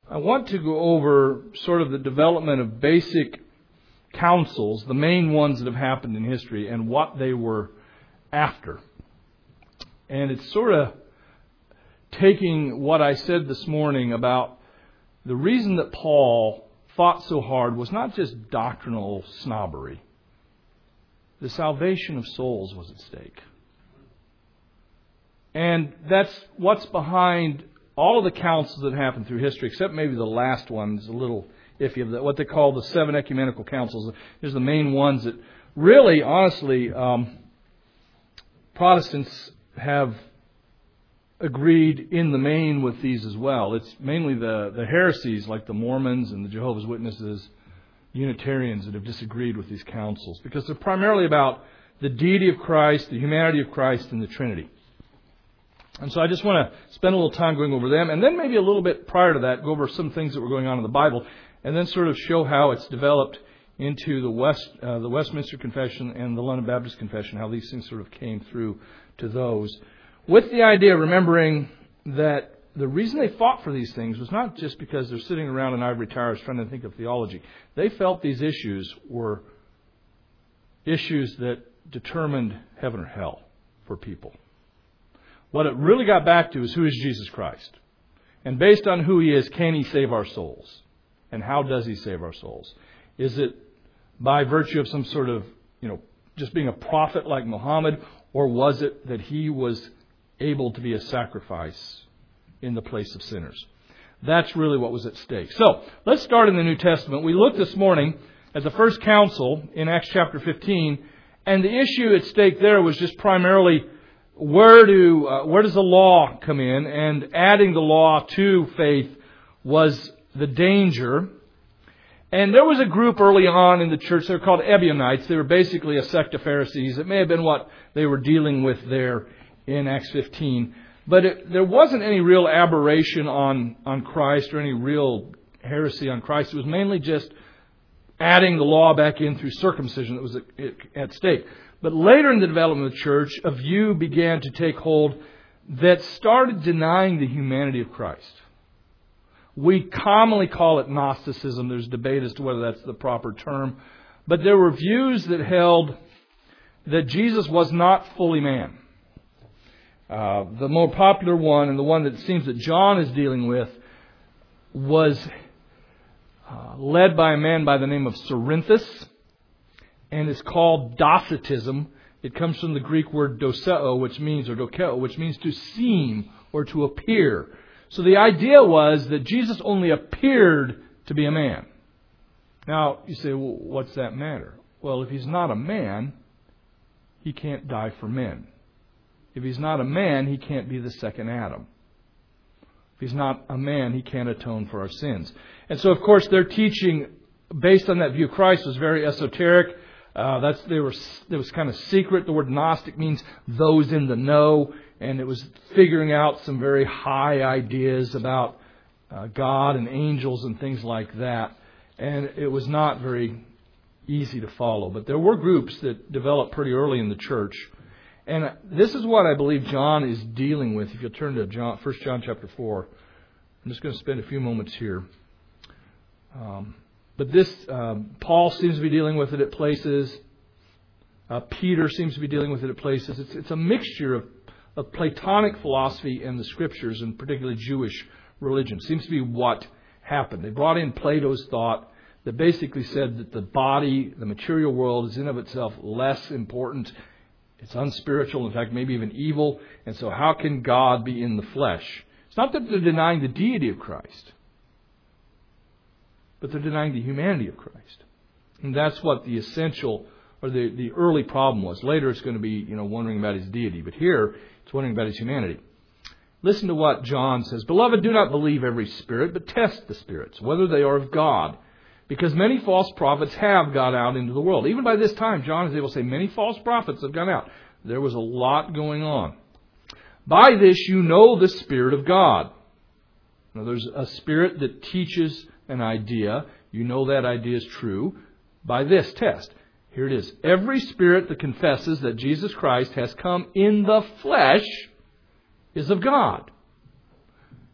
I want to go over sort of the development of basic councils, the main ones that have happened in history, and what they were after. And it's sort of taking what I said this morning about the reason that Paul fought so hard was not just doctrinal snobbery. The salvation of souls was at stake. And that's what's behind all of the councils that happened through history, except maybe the last one is a little iffy. What they call the 7 ecumenical councils. There's the main ones that really, honestly, Protestants have agreed in the main with these as well. It's mainly the heresies like the Mormons and the Jehovah's Witnesses, Unitarians that have disagreed with these councils because they're primarily about the deity of Christ, the humanity of Christ, and the Trinity. And so I just want to spend a little time going over them, and then maybe a little bit prior to that, go over some things that were going on in the Bible, and then sort of show how it's developed into the Westminster Confession and the London Baptist Confession, how these things sort of came through to those. With the idea, remembering that the reason they fought for these things was not just because they're sitting around in ivory towers trying to think of theology. They felt these issues were issues that determined heaven or hell for people. What it really got back to is, who is Jesus Christ? And based on who He is, can He save our souls? And how does He save our souls? Is it by virtue of some sort of, just being a prophet like Muhammad? Or was it that He was able to be a sacrifice in the place of sinners? That's really what was at stake. So, let's start in the New Testament. We looked this morning at the first council in Acts chapter 15. And the issue at stake there was just primarily, where does the law come in? And adding the law to faith was the danger. And there was a group early on in the church, they were called Ebionites. They were basically a sect of Pharisees. It may have been what they were dealing with there in Acts 15. But there wasn't any real aberration on Christ or any real heresy on Christ. It was mainly just adding the law back in through circumcision that was at stake. But later in the development of the church, a view began to take hold that started denying the humanity of Christ. We commonly call it Gnosticism. There's debate as to whether that's the proper term. But there were views that held that Jesus was not fully man. The more popular one, and the one that seems that John is dealing with, was led by a man by the name of Cerinthus, and it's called Docetism. It comes from the Greek word doceo, which means to seem or to appear. So the idea was that Jesus only appeared to be a man. Now, you say, well, what's that matter? Well, if He's not a man, He can't die for men. If He's not a man, He can't be the second Adam. If He's not a man, He can't atone for our sins. And so, of course, their teaching, based on that view of Christ, was very esoteric. It was kind of secret. The word Gnostic means those in the know. And it was figuring out some very high ideas about God and angels and things like that. And it was not very easy to follow. But there were groups that developed pretty early in the church. And this is what I believe John is dealing with. If you'll turn to 1 John chapter 4. I'm just going to spend a few moments here. But this, Paul seems to be dealing with it at places. Peter seems to be dealing with it at places. It's a mixture of Platonic philosophy and the Scriptures, and particularly Jewish religion. Seems to be what happened. They brought in Plato's thought that basically said that the body, the material world, is in of itself less important. It's unspiritual, in fact, maybe even evil. And so how can God be in the flesh? It's not that they're denying the deity of Christ, but they're denying the humanity of Christ. And that's what the essential, or the early problem was. Later it's going to be, wondering about His deity. But here, it's wondering about His humanity. Listen to what John says. Beloved, do not believe every spirit, but test the spirits, whether they are of God. Because many false prophets have gone out into the world. Even by this time, John is able to say many false prophets have gone out. There was a lot going on. By this you know the Spirit of God. Now there's a spirit that teaches an idea. You know that idea is true by this test. Here it is. Every spirit that confesses that Jesus Christ has come in the flesh is of God.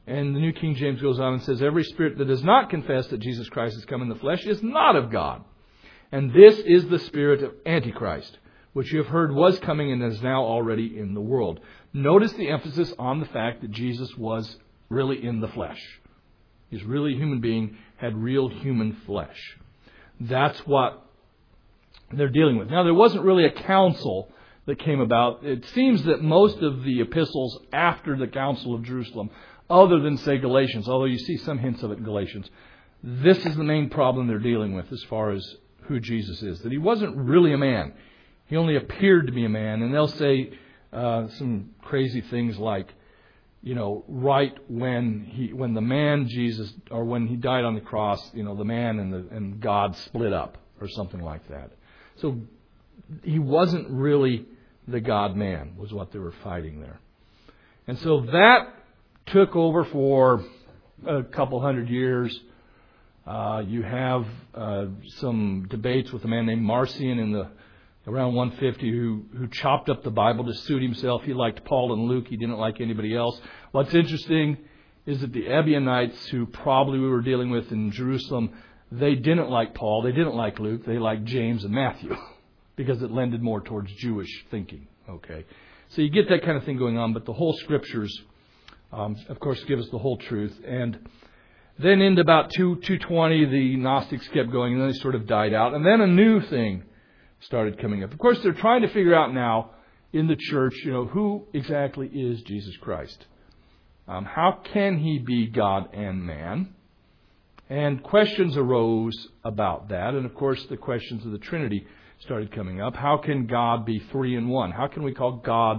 And the New King James goes on and says, every spirit that does not confess that Jesus Christ has come in the flesh is not of God. And this is the spirit of Antichrist, which you have heard was coming and is now already in the world. Notice the emphasis on the fact that Jesus was really in the flesh. He's really a human being, had real human flesh. That's what they're dealing with. Now, there wasn't really a council that came about. It seems that most of the epistles after the Council of Jerusalem, other than, say, Galatians, although you see some hints of it in Galatians, this is the main problem they're dealing with as far as who Jesus is, that he wasn't really a man. He only appeared to be a man. And they'll say some crazy things like, right when the man Jesus, or when he died on the cross, the man and God split up, or something like that. So he wasn't really the God-man, was what they were fighting there. And so that took over for a couple hundred years. You have some debates with a man named Marcion around 150 who chopped up the Bible to suit himself. He liked Paul and Luke. He didn't like anybody else. What's interesting is that the Ebionites, who probably we were dealing with in Jerusalem, they didn't like Paul. They didn't like Luke. They liked James and Matthew because it lended more towards Jewish thinking. Okay, so you get that kind of thing going on, but the whole Scriptures, of course, give us the whole truth. And then into about 220, the Gnostics kept going, and then they sort of died out. And then a new thing started coming up. Of course, they're trying to figure out now in the church, who exactly is Jesus Christ? How can he be God and man? And questions arose about that. And of course, the questions of the Trinity started coming up. How can God be three in one? How can we call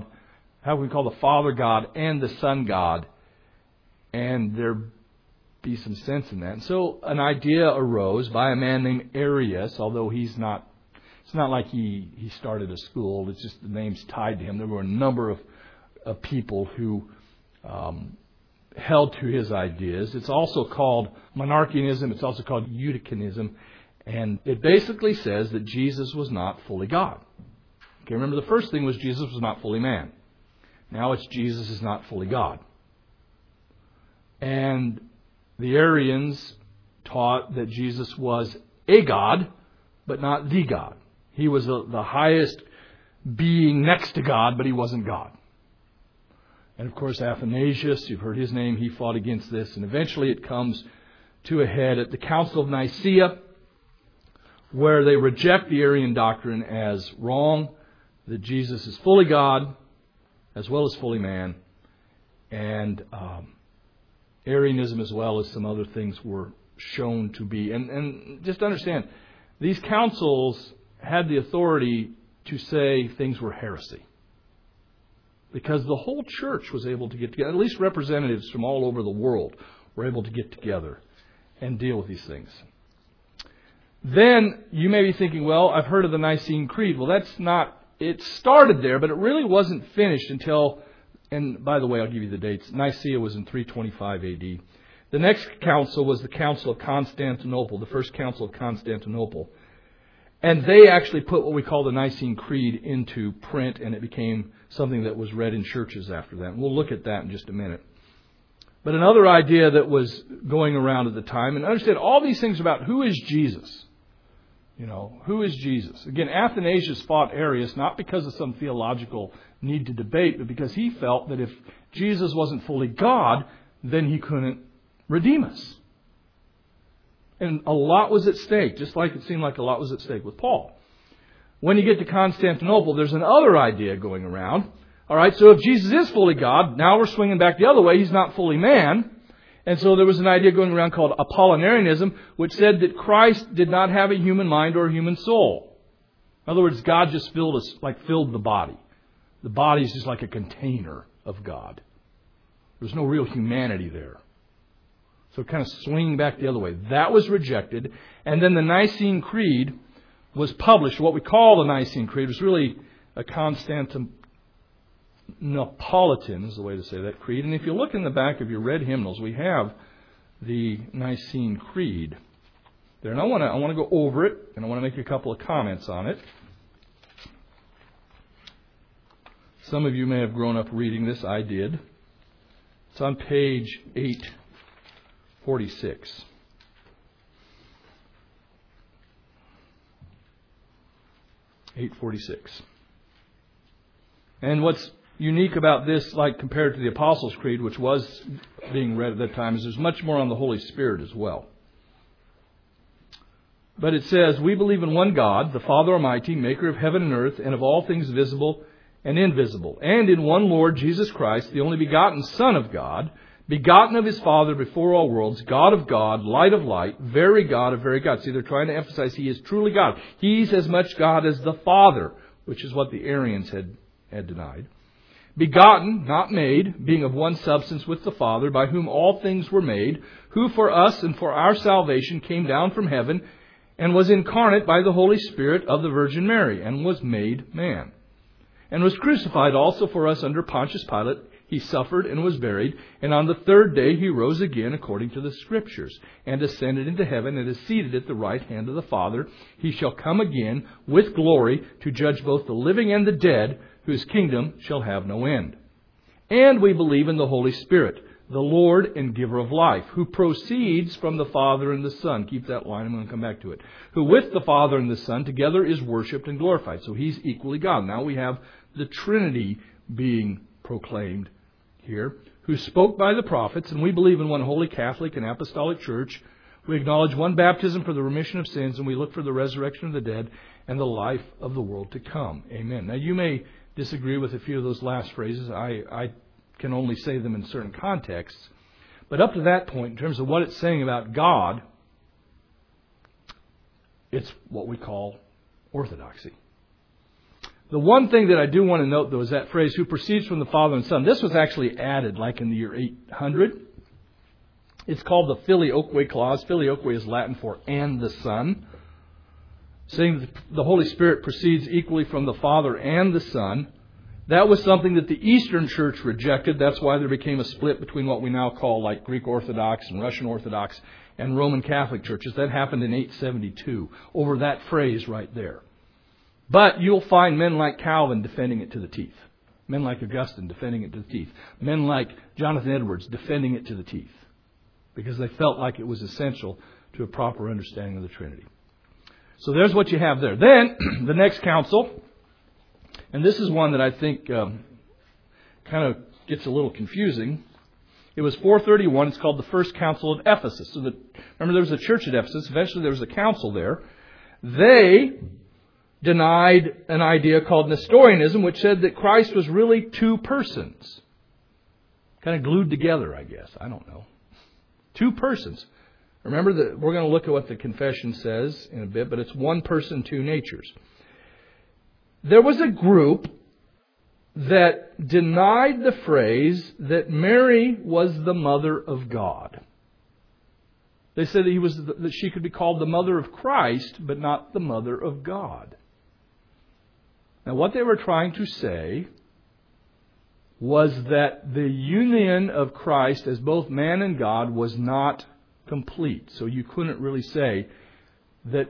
the Father God and the Son God? And there be some sense in that. And so an idea arose by a man named Arius, although it's not like he started a school. It's just the name's tied to him. There were a number of people who held to his ideas. It's also called monarchianism. It's also called Eutychianism. And it basically says that Jesus was not fully God. Okay, remember the first thing was Jesus was not fully man. Now it's Jesus is not fully God. And the Arians taught that Jesus was a God, but not the God. He was the highest being next to God, but he wasn't God. And of course, Athanasius, you've heard his name, he fought against this. And eventually it comes to a head at the Council of Nicaea, where they reject the Arian doctrine as wrong, that Jesus is fully God as well as fully man. And Arianism, as well as some other things, were shown to be. And just understand, these councils had the authority to say things were heresy, because the whole church was able to get together. At least representatives from all over the world were able to get together and deal with these things. Then you may be thinking, well, I've heard of the Nicene Creed. Well, it started there, but it really wasn't finished until, and by the way, I'll give you the dates. Nicaea was in 325 AD. The next council was the Council of Constantinople, the first Council of Constantinople. And they actually put what we call the Nicene Creed into print, and it became something that was read in churches after that. And we'll look at that in just a minute. But another idea that was going around at the time, and understand all these things about who is Jesus. Who is Jesus? Again, Athanasius fought Arius not because of some theological need to debate, but because he felt that if Jesus wasn't fully God, then he couldn't redeem us. And a lot was at stake, just like it seemed like a lot was at stake with Paul. When you get to Constantinople, there's another idea going around. All right, so if Jesus is fully God, now we're swinging back the other way. He's not fully man. And so there was an idea going around called Apollinarianism, which said that Christ did not have a human mind or a human soul. In other words, God just filled the body. The body is just like a container of God. There's no real humanity there. So kind of swinging back the other way. That was rejected. And then the Nicene Creed was published. What we call the Nicene Creed was really a Constantinopolitan, is the way to say that, creed. And if you look in the back of your red hymnals, we have the Nicene Creed there. And I want to go over it, and I want to make a couple of comments on it. Some of you may have grown up reading this. I did. It's on page 846. And what's unique about this, like compared to the Apostles' Creed, which was being read at that time, is there's much more on the Holy Spirit as well. But it says, we believe in one God, the Father Almighty, maker of heaven and earth, and of all things visible and invisible, and in one Lord Jesus Christ, the only begotten Son of God, begotten of His Father before all worlds, God of God, light of light, very God of very God. See, they're trying to emphasize He is truly God. He's as much God as the Father, which is what the Arians had denied. Begotten, not made, being of one substance with the Father, by whom all things were made, who for us and for our salvation came down from heaven, and was incarnate by the Holy Spirit of the Virgin Mary, and was made man. And was crucified also for us under Pontius Pilate. He suffered and was buried, and on the third day He rose again according to the Scriptures, and ascended into heaven, and is seated at the right hand of the Father. He shall come again with glory to judge both the living and the dead, whose kingdom shall have no end. And we believe in the Holy Spirit, the Lord and giver of life, who proceeds from the Father and the Son. Keep that line, I'm going to come back to it. Who with the Father and the Son together is worshipped and glorified. So He's equally God. Now we have the Trinity being proclaimed here, who spoke by the prophets, and we believe in one holy Catholic and Apostolic Church. We acknowledge one baptism for the remission of sins, and we look for the resurrection of the dead and the life of the world to come. Amen. Now you may disagree with a few of those last phrases. I can only say them in certain contexts. But up to that point, in terms of what it's saying about God, it's what we call orthodoxy. The one thing that I do want to note, though, is that phrase, who proceeds from the Father and Son. This was actually added like in the year 800. It's called the Filioque clause. Filioque is Latin for and the Son, saying that the Holy Spirit proceeds equally from the Father and the Son. That was something that the Eastern Church rejected. That's why there became a split between what we now call like Greek Orthodox and Russian Orthodox and Roman Catholic churches. That happened in 872 over that phrase right there. But you'll find men like Calvin defending it to the teeth. Men like Augustine defending it to the teeth. Men like Jonathan Edwards defending it to the teeth. Because they felt like it was essential to a proper understanding of the Trinity. So there's what you have there. Then, the next council, and this is one that I think kind of gets a little confusing. It was 431. It's called the First Council of Ephesus. So remember, there was a church at Ephesus. Eventually, there was a council there. They denied an idea called Nestorianism, which said that Christ was really two persons. Kind of glued together, I guess. I don't know. Two persons. Remember that we're going to look at what the confession says in a bit, but it's one person, two natures. There was a group that denied the phrase that Mary was the mother of God. They said that she could be called the mother of Christ, but not the mother of God. Now, what they were trying to say was that the union of Christ as both man and God was not complete. So you couldn't really say that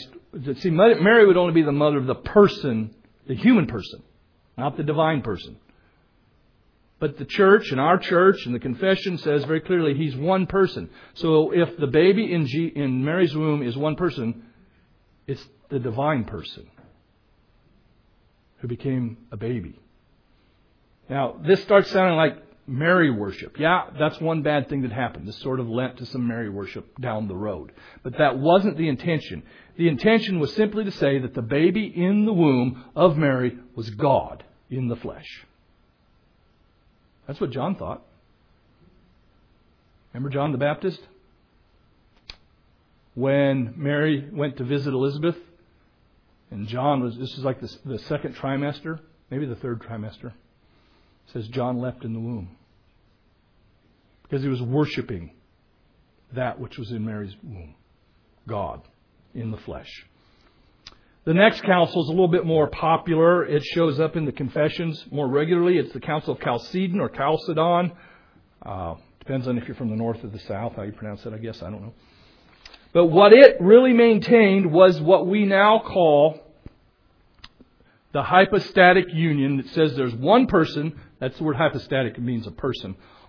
Mary would only be the mother of the person, the human person, not the divine person. But the church and our church and the confession says very clearly He's one person. So if the baby in Mary's womb is one person, it's the divine person who became a baby. Now, this starts sounding like Mary worship. Yeah, that's one bad thing that happened. This sort of lent to some Mary worship down the road. But that wasn't the intention. The intention was simply to say that the baby in the womb of Mary was God in the flesh. That's what John thought. Remember John the Baptist? When Mary went to visit Elizabeth, and this is like the second trimester, maybe the third trimester. It says John leapt in the womb. Because he was worshiping that which was in Mary's womb. God in the flesh. The next council is a little bit more popular. It shows up in the confessions more regularly. It's the Council of Chalcedon or Chalcedon. Depends on if you're from the north or the south, how you pronounce it, I guess. I don't know. But what it really maintained was what we now call the hypostatic union. It says there's one person. That's the word hypostatic. It means a person.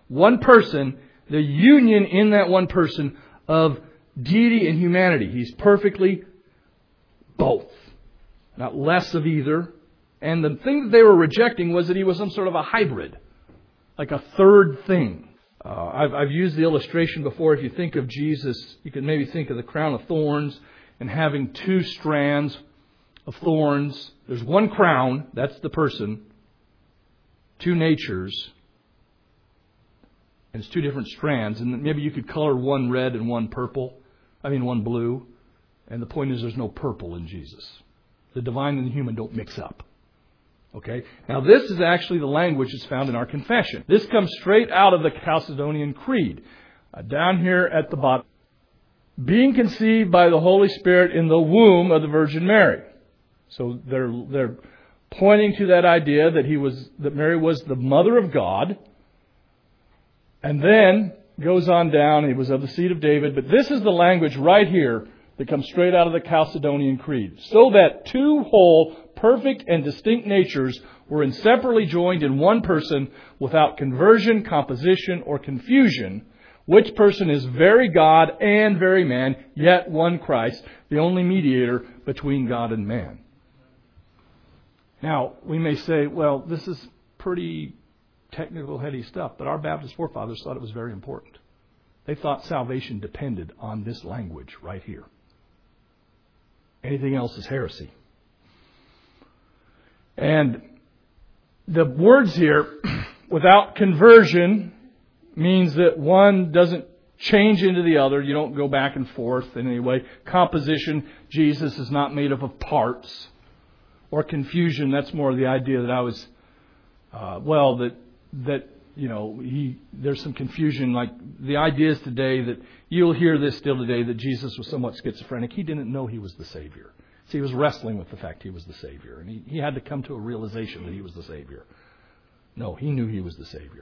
one person, the union in that one person of deity and humanity. He's perfectly both. Not less of either. And the thing that they were rejecting was that he was some sort of a hybrid. Like a third thing. I've used the illustration before. If you think of Jesus, you can maybe think of the crown of thorns and having two strands of thorns. There's one crown, that's the person. Two natures. And it's two different strands. And maybe you could color one red and one one blue. And the point is there's no purple in Jesus. The divine and the human don't mix up. Okay? Now this is actually the language that's found in our confession. This comes straight out of the Chalcedonian Creed. Down here at the bottom. Being conceived by the Holy Spirit in the womb of the Virgin Mary. So they're pointing to that idea that Mary was the mother of God. And then goes on down, he was of the seed of David. But this is the language right here that comes straight out of the Chalcedonian Creed. So that two whole, perfect, and distinct natures were inseparably joined in one person without conversion, composition, or confusion, which person is very God and very man, yet one Christ, the only mediator between God and man. Now, we may say, well, this is pretty technical, heady stuff, but our Baptist forefathers thought it was very important. They thought salvation depended on this language right here. Anything else is heresy. And the words here, without conversion, means that one doesn't change into the other. You don't go back and forth in any way. Composition, Jesus is not made up of parts. Or confusion, that's more the idea that I was, there's some confusion. Like the idea is today that you'll hear this still today, that Jesus was somewhat schizophrenic. He didn't know he was the Savior. See, he was wrestling with the fact he was the Savior. And he had to come to a realization that he was the Savior. No, he knew he was the Savior.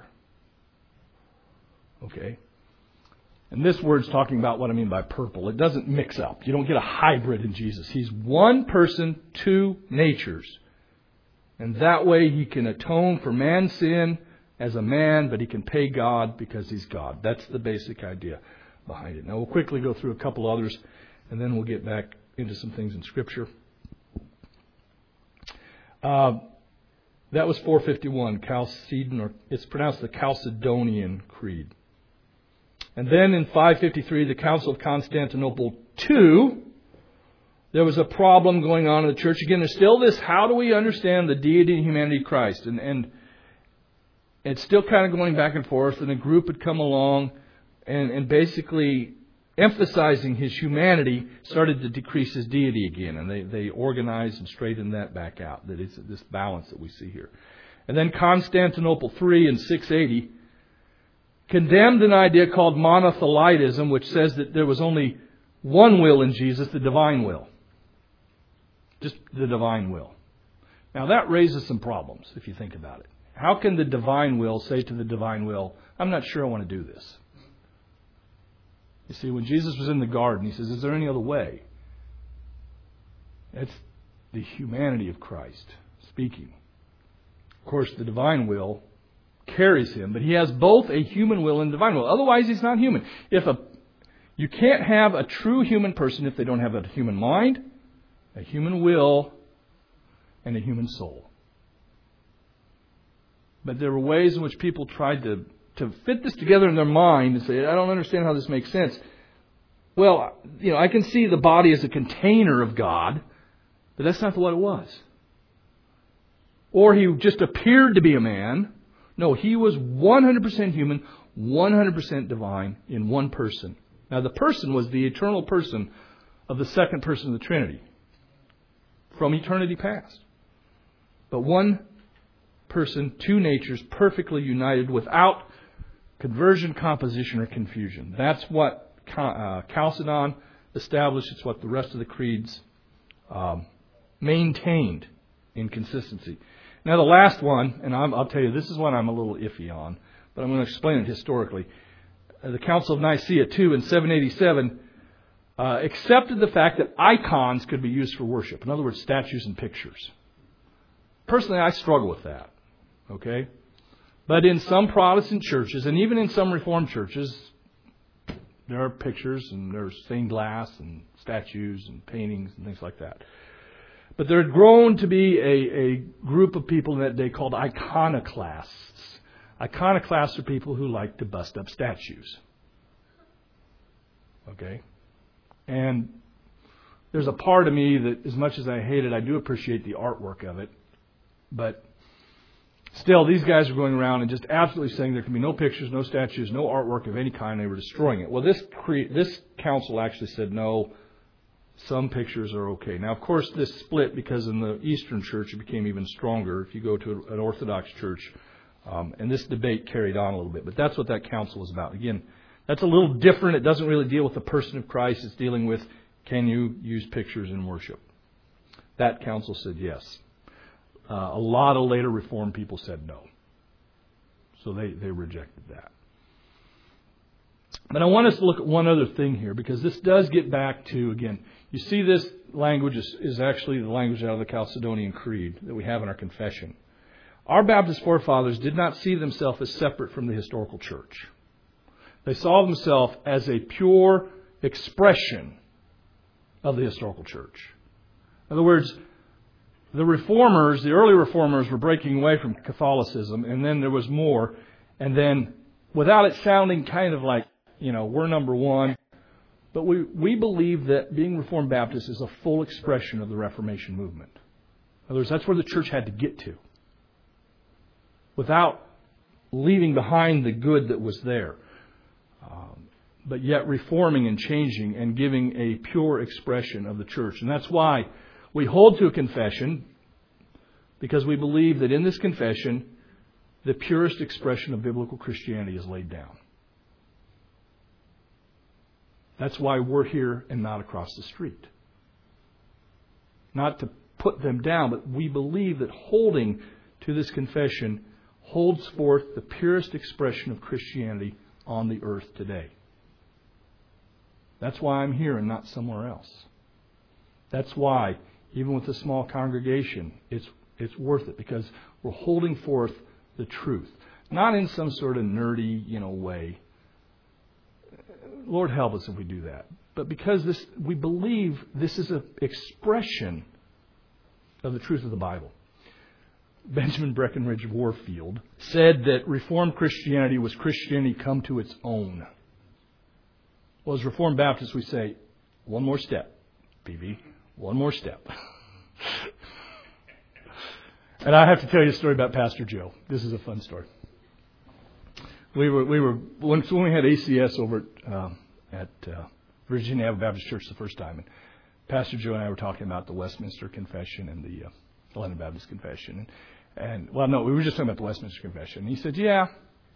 Okay? And this word's talking about what I mean by purple. It doesn't mix up. You don't get a hybrid in Jesus. He's one person, two natures. And that way he can atone for man's sin as a man, but he can pay God because he's God. That's the basic idea behind it. Now we'll quickly go through a couple others, and then we'll get back into some things in Scripture. That was 451, Chalcedon, or it's pronounced the Chalcedonian Creed. And then in 553, the Council of Constantinople II, there was a problem going on in the church. Again, there's still this, how do we understand the deity and humanity of Christ? And it's still kind of going back and forth, and a group had come along and basically emphasizing his humanity started to decrease his deity again. And they organized and straightened that back out, that it's this balance that we see here. And then Constantinople III in 680 condemned an idea called monothelitism, which says that there was only one will in Jesus, the divine will. Just the divine will. Now that raises some problems if you think about it. How can the divine will say to the divine will, I'm not sure I want to do this? You see, when Jesus was in the garden, he says, is there any other way? That's the humanity of Christ speaking. Of course, the divine will carries him, but he has both a human will and divine will. Otherwise, he's not human. You can't have a true human person if they don't have a human mind, a human will, and a human soul. But there were ways in which people tried to fit this together in their mind and say, I don't understand how this makes sense. Well, I can see the body as a container of God, but that's not what it was. Or he just appeared to be a man. No, he was 100% human, 100% divine in one person. Now, the person was the eternal person of the second person of the Trinity from eternity past. But one person, two natures, perfectly united without conversion, composition, or confusion. That's what Chalcedon established. It's what the rest of the creeds maintained in consistency. Now the last one, and I'll tell you, this is one I'm a little iffy on, but I'm going to explain it historically. The Council of Nicaea II in 787 accepted the fact that icons could be used for worship. In other words, statues and pictures. Personally, I struggle with that. Okay? But in some Protestant churches, and even in some Reformed churches, there are pictures and there's stained glass and statues and paintings and things like that. But there had grown to be a group of people in that day called iconoclasts. Iconoclasts are people who like to bust up statues. Okay? And there's a part of me that, as much as I hate it, I do appreciate the artwork of it. But still, these guys are going around and just absolutely saying there can be no pictures, no statues, no artwork of any kind. They were destroying it. Well, this council actually said, no, some pictures are okay. Now, of course, this split because in the Eastern Church it became even stronger. If you go to an Orthodox church, and this debate carried on a little bit. But that's what that council is about. Again, that's a little different. It doesn't really deal with the person of Christ. It's dealing with, can you use pictures in worship? That council said yes. A lot of later Reformed people said no. So they rejected that. But I want us to look at one other thing here, because this does get back to, again, you see this language is actually the language out of the Chalcedonian Creed that we have in our confession. Our Baptist forefathers did not see themselves as separate from the historical church. They saw themselves as a pure expression of the historical church. In other words, the reformers, the early reformers, were breaking away from Catholicism, and then there was more. And then, without it sounding kind of like, we're number one, but we believe that being Reformed Baptist is a full expression of the Reformation movement. In other words, that's where the church had to get to, without leaving behind the good that was there, but yet reforming and changing and giving a pure expression of the church. And that's why we hold to a confession, because we believe that in this confession, the purest expression of biblical Christianity is laid down. That's why we're here and not across the street. Not to put them down, but we believe that holding to this confession holds forth the purest expression of Christianity on the earth today. That's why I'm here and not somewhere else. That's why, even with a small congregation, it's worth it, because we're holding forth the truth. Not in some sort of nerdy, way. Lord help us if we do that. But because we believe this is an expression of the truth of the Bible. Benjamin Breckinridge Warfield said that Reformed Christianity was Christianity come to its own. Well, as Reformed Baptists, we say, one more step, BB, one more step. And I have to tell you a story about Pastor Joe. This is a fun story. We were when we had ACS over at Virginia Avenue Baptist Church the first time, and Pastor Joe and I were talking about the Westminster Confession and the London Baptist Confession, and we were just talking about the Westminster Confession. And he said, "Yeah,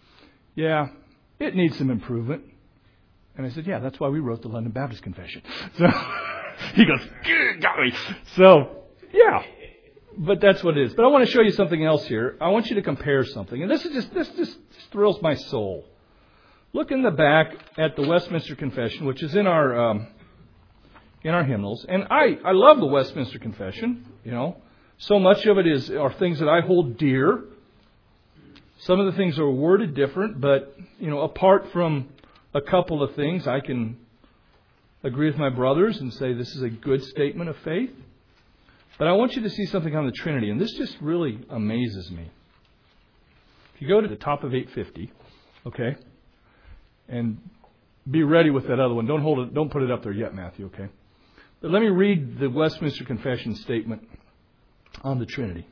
it needs some improvement." And I said, "Yeah, that's why we wrote the London Baptist Confession." So he goes, "Got me." So yeah. But that's what it is. But I want to show you something else here. I want you to compare something. And this just thrills my soul. Look in the back at the Westminster Confession, which is in our hymnals. And I love the Westminster Confession. So much of it are things that I hold dear. Some of the things are worded different, but apart from a couple of things, I can agree with my brothers and say this is a good statement of faith. But I want you to see something on the Trinity, and this just really amazes me. If you go to the top of 850, okay, and be ready with that other one. Don't put it up there yet, Matthew, okay? But let me read the Westminster Confession statement on the Trinity.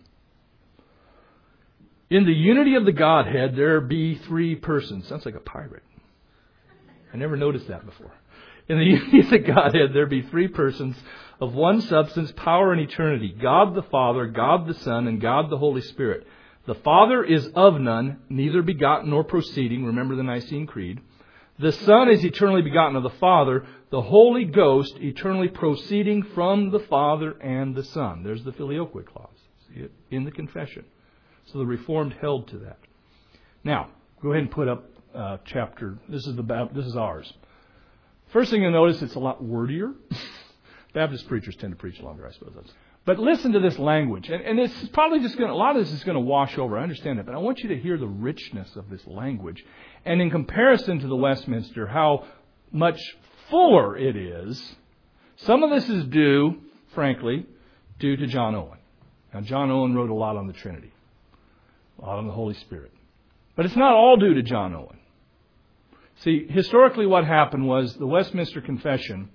In the unity of the Godhead, there be three persons. Sounds like a pirate. I never noticed that before. In the unity of the Godhead, there be three persons of one substance, power, and eternity. God the Father, God the Son, and God the Holy Spirit. The Father is of none, neither begotten nor proceeding. Remember the Nicene Creed. The Son is eternally begotten of the Father. The Holy Ghost eternally proceeding from the Father and the Son. There's the Filioque clause. See it in the confession. So the Reformed held to that. Now, go ahead and put up chapter. This is ours. First thing you'll notice, it's a lot wordier. Baptist preachers tend to preach longer, I suppose. But listen to this language. And this is probably just going to, a lot of this is going to wash over. I understand that. But I want you to hear the richness of this language. And in comparison to the Westminster, how much fuller it is. Some of this is due, frankly, due to John Owen. Now, John Owen wrote a lot on the Trinity, a lot on the Holy Spirit. But it's not all due to John Owen. See, historically what happened was the Westminster Confession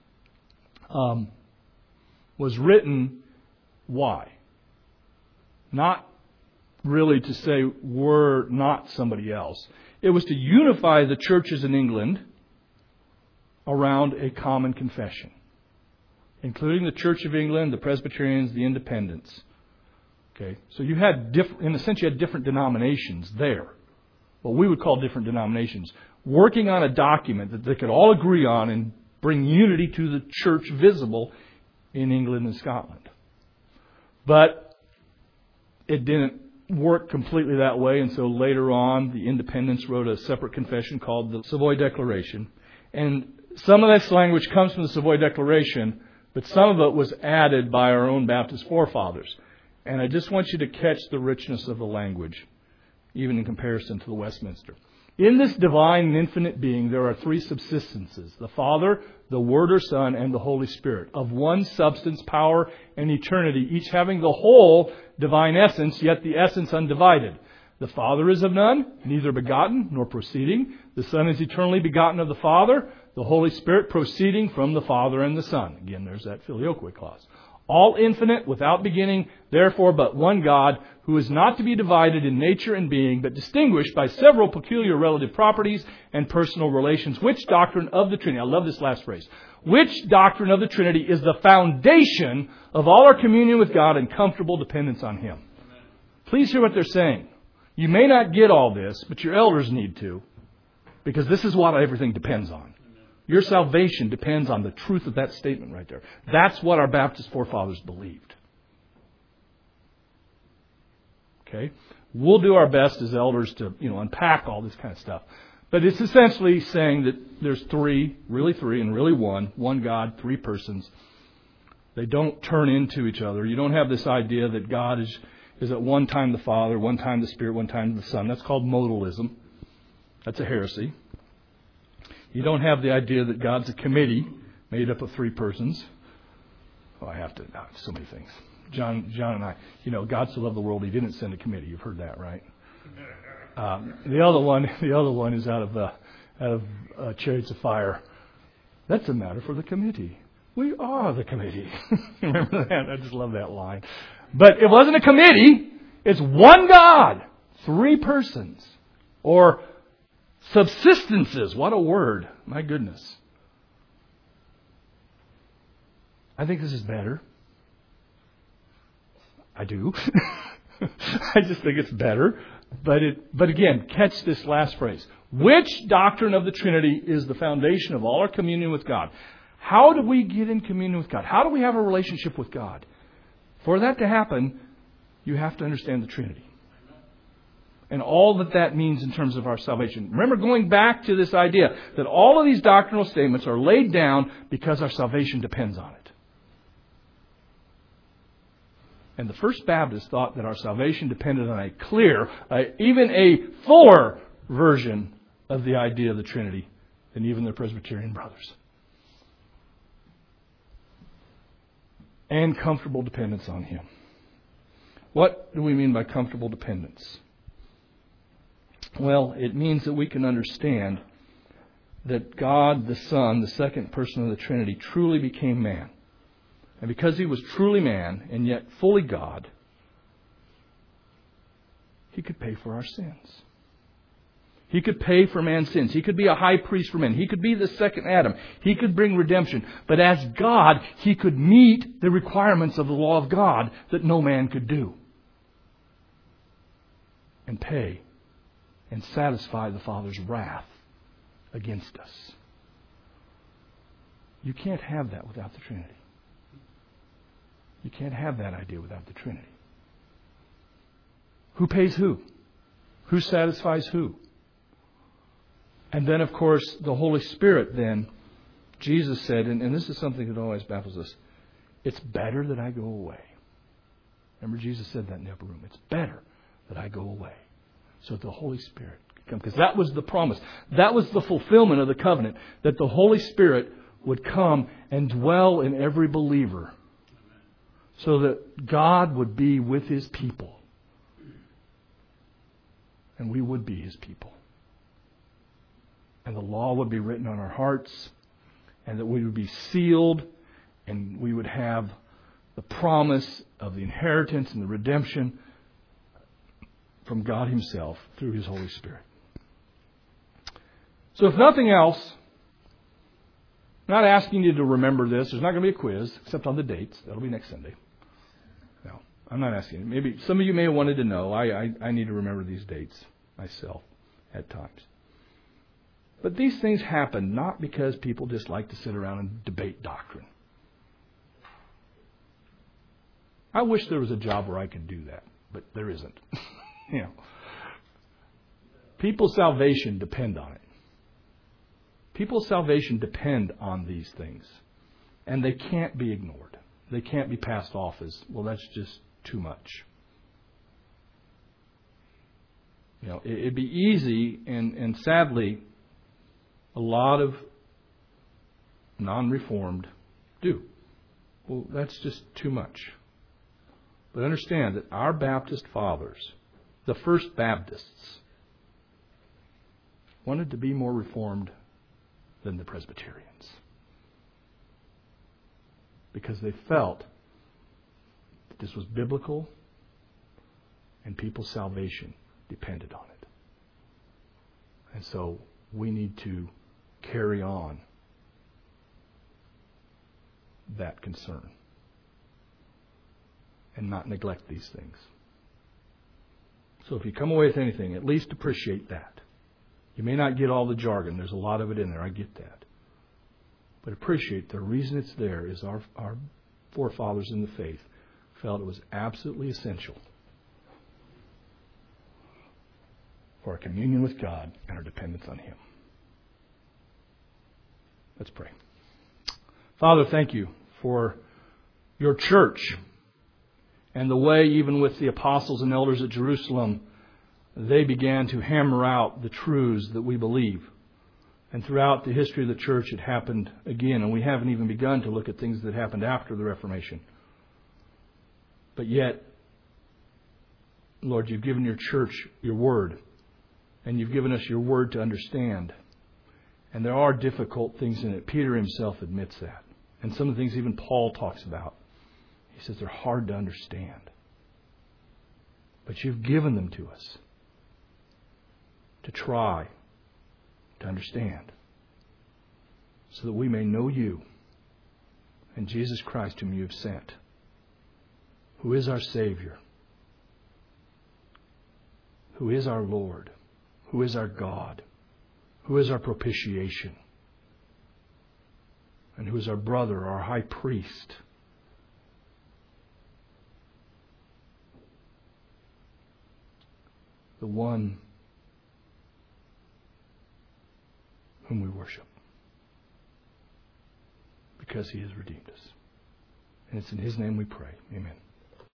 was written, why? Not really to say we're not somebody else. It was to unify the churches in England around a common confession, including the Church of England, the Presbyterians, the Independents. Okay, so you had in a sense you had different denominations there, what we would call different denominations, working on a document that they could all agree on and bring unity to the church visible in England and Scotland. But it didn't work completely that way, and so later on the Independents wrote a separate confession called the Savoy Declaration. And some of this language comes from the Savoy Declaration, but some of it was added by our own Baptist forefathers. And I just want you to catch the richness of the language, even in comparison to the Westminster. In this divine and infinite being, there are three subsistences: the Father, the Word or Son, and the Holy Spirit, of one substance, power, and eternity, each having the whole divine essence, yet the essence undivided. The Father is of none, neither begotten nor proceeding. The Son is eternally begotten of the Father, the Holy Spirit proceeding from the Father and the Son. Again, there's that filioque clause. All infinite, without beginning, therefore but one God, who is not to be divided in nature and being, but distinguished by several peculiar relative properties and personal relations. Which doctrine of the Trinity, I love this last phrase, which doctrine of the Trinity is the foundation of all our communion with God and comfortable dependence on Him. Amen. Please hear what they're saying. You may not get all this, but your elders need to, because this is what everything depends on. Your salvation depends on the truth of that statement right there. That's what our Baptist forefathers believed. Okay? We'll do our best as elders to, unpack all this kind of stuff. But it's essentially saying that there's three and really one God, three persons. They don't turn into each other. You don't have this idea that God is at one time the Father, one time the Spirit, one time the Son. That's called modalism. That's a heresy. You don't have the idea that God's a committee made up of three persons. So many things. John and I, God so loved the world He didn't send a committee. You've heard that, right? The other one is out of Chariots of Fire. That's a matter for the committee. We are the committee. Remember that? I just love that line. But it wasn't a committee. It's one God, three persons, or subsistences. What a word. My goodness. I think this is better. I do. I just think it's better. But again, catch this last phrase. Which doctrine of the Trinity is the foundation of all our communion with God? How do we get in communion with God? How do we have a relationship with God? For that to happen, you have to understand the Trinity. And all that means in terms of our salvation. Remember, going back to this idea that all of these doctrinal statements are laid down because our salvation depends on it. And the First Baptists thought that our salvation depended on a clear, even a fuller version of the idea of the Trinity than even their Presbyterian brothers. And comfortable dependence on Him. What do we mean by comfortable dependence? Well, it means that we can understand that God, the Son, the second person of the Trinity, truly became man. And because He was truly man and yet fully God, He could pay for our sins. He could pay for man's sins. He could be a high priest for men. He could be the second Adam. He could bring redemption. But as God, He could meet the requirements of the law of God that no man could do. And pay and satisfy the Father's wrath against us. You can't have that without the Trinity. You can't have that idea without the Trinity. Who pays who? Who satisfies who? And then, of course, the Holy Spirit then, Jesus said, and this is something that always baffles us, It's better that I go away. Remember, Jesus said that in the upper room. It's better that I go away so that the Holy Spirit could come. Because that was the promise. That was the fulfillment of the covenant. That the Holy Spirit would come and dwell in every believer so that God would be with His people. And we would be His people. And the law would be written on our hearts. And that we would be sealed. And we would have the promise of the inheritance and the redemption from God Himself through His Holy Spirit. So if nothing else, I'm not asking you to remember this. There's not going to be a quiz, except on the dates. That'll be next Sunday. No, I'm not asking you. Maybe some of you may have wanted to know. I need to remember these dates myself at times. But these things happen not because people just like to sit around and debate doctrine. I wish there was a job where I could do that, but there isn't. People's salvation depend on it. People's salvation depend on these things. And they can't be ignored. They can't be passed off as, well, that's just too much. It'd be easy, and sadly, a lot of non-reformed do. Well, that's just too much. But understand that our Baptist fathers, the first Baptists, wanted to be more reformed than the Presbyterians. Because they felt that this was biblical and people's salvation depended on it. And so we need to carry on that concern and not neglect these things. So if you come away with anything, at least appreciate that. You may not get all the jargon. There's a lot of it in there. I get that. But appreciate the reason it's there is our forefathers in the faith felt it was absolutely essential for our communion with God and our dependence on Him. Let's pray. Father, thank you for your church and the way, even with the apostles and elders at Jerusalem, they began to hammer out the truths that we believe. And throughout the history of the church, it happened again. And we haven't even begun to look at things that happened after the Reformation. But yet, Lord, you've given your church your word. And you've given us your word to understand. And there are difficult things in it. Peter himself admits that. And some of the things even Paul talks about. He says they're hard to understand. But you've given them to us to try to understand so that we may know you and Jesus Christ whom you have sent, who is our Savior, who is our Lord, who is our God, who is our propitiation, and who is our brother, our high priest. The one whom we worship because He has redeemed us. And it's in His name we pray. Amen.